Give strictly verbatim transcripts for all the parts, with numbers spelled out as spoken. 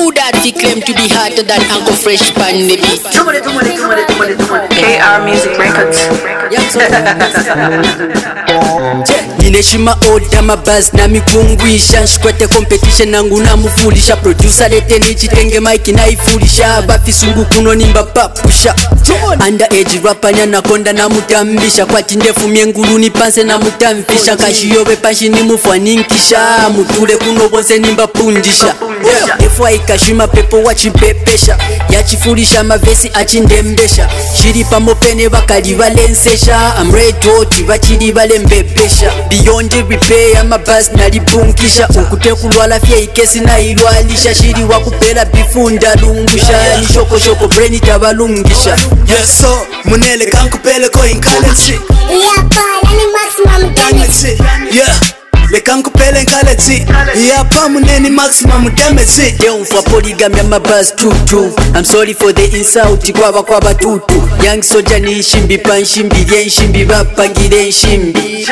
Who that he claim to be hotter than Uncle Fresh Pan the beat? K R Music Records. Nineshima oda mabaz na mikungwisha Nshikwete competition nangu na mufulisha Producer lete nichitenge maiki na ifulisha Bafisungu kuno nimba papusha Underage rapper nyana konda na mutambisha Kwati ndefu miengulu ni panse na mutamfisha Kashiyobe panshi ni mufaninkisha Mutule kuno bonse nimba pundisha Efwa ikashima pepo wachipepesha Yachifulisha mavesi achindembesha Shiripa mopene bakali valensesha I'm ready oti vachiri valembepesha Beyond repair mabaz nalibunkisha Ukute kulwala fya ikesi na ilwalisha Shiri wakupela bifunda lungusha Ni shoko shoko brain itabalungisha. Yes so, munele kankupele ko inkaleti Yeah pa, yani maximum damage. Yeah, le kankupele inkaleti Yeah pa, muneni maximum damage. Yeah, umfwa polygamy ya mabaz tutu I'm sorry for the insult kwaba kwaba tutu Young soldier ni nshimbi pa nshimbi Ye nshimbi bapangire nshimbi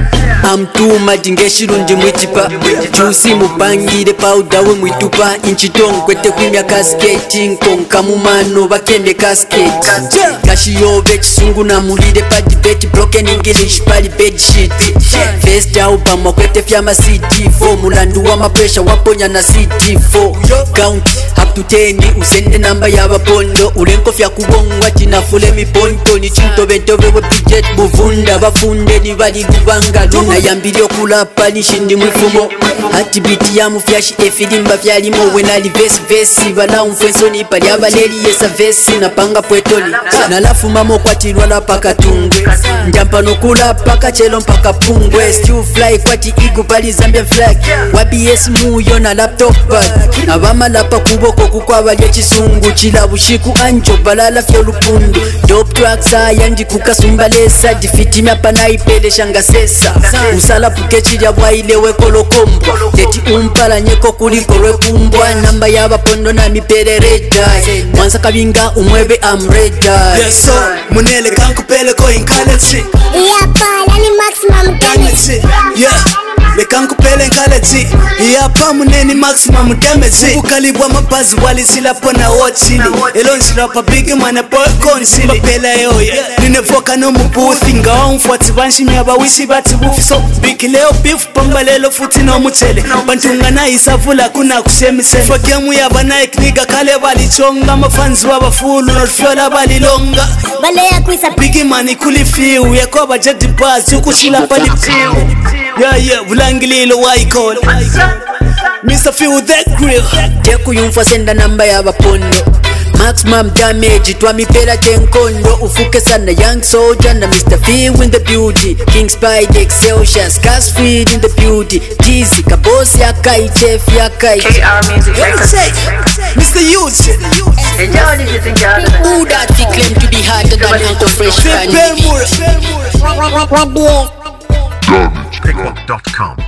I'm too mad ngeshirundi mwitipa Juicy mupangire powder we mwitupa Inchitong kwete kwimya cascade Nkonka mumano bakende cascade Kashiyobe chisungu na mulide pa debate Broken English pali bed shit First album wakwete fyama C D four Mulandu wa mapresha waponya na C D four Count up to ten usende namba ya bapondo Ulenko fya kubongwa tina fule miponto Ni chintobe ntobe we budget buvunda Bafunde ni bali gubanga na yambili okulapa nishindi mwifumo Hati biti ya mufyashi efilimba fyalimo Wenali vesi vesi bala umfensoni Pali abaleri yesa vesi na panga pwetoli Na lafu mamo kwa tilwala paka tungwe Njampa nokula paka chelo mpaka pungwe Stew fly kwa ti igu pali Zambia flag Wabi yes muyo na laptop bag Na vama lapa kuboko kukwa wale chisungu Chila bushiku anjo balala fya lupundu Dope tracks ayandi kukasumbalesa Difiti miapa na ipele shanga sesa Usala pukechi ya wailewe kolokombwa Teti umpala nyeko kuliko rekumbwa Namba ya bapondo na miperereta Mwanza kabinga umwebe amreda. Yes so, munele kankupele ko inkaleti Yeah pa, yani maximum damage. Yeah, le kankupele inkaleti Yeah pa, muneni maximum damage. Ukalibwa mabazi wali sila pona watchini Elon shirapa bigi mana boy konsili Mbapela yoya, ninevoka no mubuthi Nga umfuati banshimi abawisi bati bufi So, biki leo beef pamba lelo futi no mutele Bantunga na isavula kuna kushemisele Fagemu ya banaik niga kale bali chonga Mafanzi waba fulu notfyola bali longa Bale ya kuisa Bigi mani kulifiu Yakoba jadi bazi ukushila pali piu Yeah yeah, vulangililo waikolo Mister Feel that grill Teku yumfa senda namba ya bapondo Maximum damage, twamipela tenkondo Ufuke sana young soldier na Mister Feel in the beauty King Spide, Excelsior, Casfeed in the beauty Tizi, kabosi ya kai, chef ya kai K R Music Records. Mister Youth Who that he claim to be hotter than Uncle Fresh Pan the beat? What, what, what, what, what, Pickup dot com